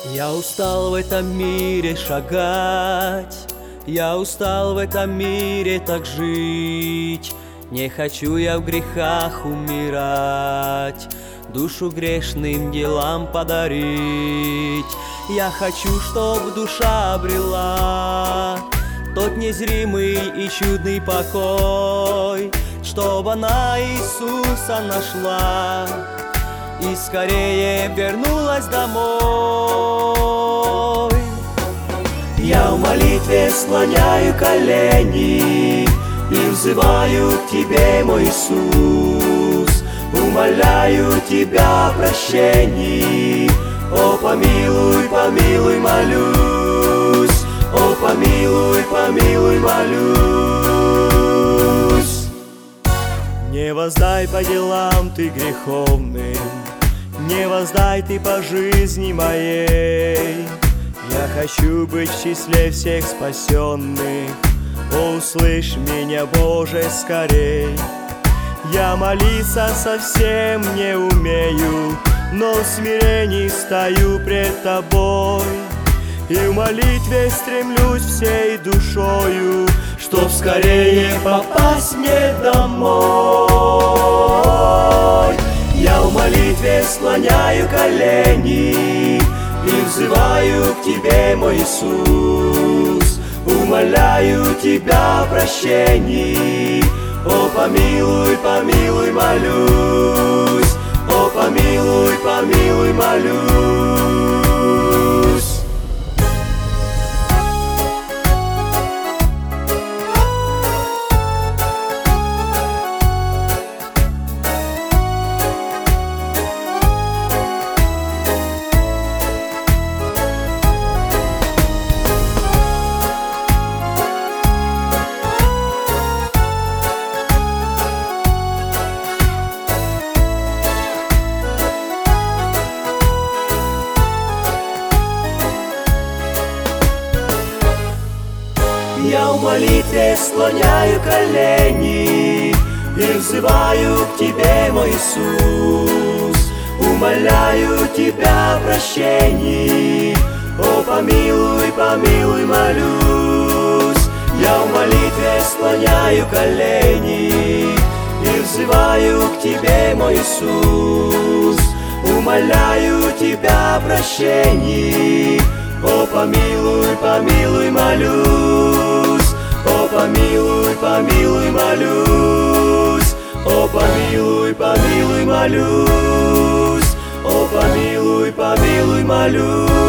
Я устал в этом мире шагать, я устал в этом мире так жить. Не хочу я в грехах умирать, душу грешным делам подарить. Я хочу, чтоб душа обрела тот незримый и чудный покой, чтоб она Иисуса нашла и скорее вернулась домой. Я в молитве склоняю колени и взываю к Тебе, мой Иисус, умоляю Тебя о прощении. О, помилуй, помилуй, молюсь, о, помилуй, помилуй, молюсь. Не воздай по делам Ты греховным, не воздай Ты по жизни моей. Я хочу быть в числе всех спасенных, о, услышь меня, Боже, скорей. Я молиться совсем не умею, но в смирении стою пред Тобой. И в молитве стремлюсь всей душою, чтоб скорее попасть мне домой. Я в молитве склоняю колени и взываю к Тебе, мой Иисус, умоляю Тебя о прощении. О, помилуй, помилуй, молюсь, о, помилуй, помилуй, молюсь. Я в молитве склоняю колени и взываю к Тебе, мой Иисус, умоляю Тебя о прощении. О, помилуй, помилуй, молюсь. Я в молитве склоняю колени и взываю к Тебе, мой Иисус, умоляю Тебя о прощении. О, помилуй, помилуй, молюсь, о, помилуй, помилуй, молюсь, о, помилуй, помилуй, молюсь, о, помилуй, помилуй, молюсь.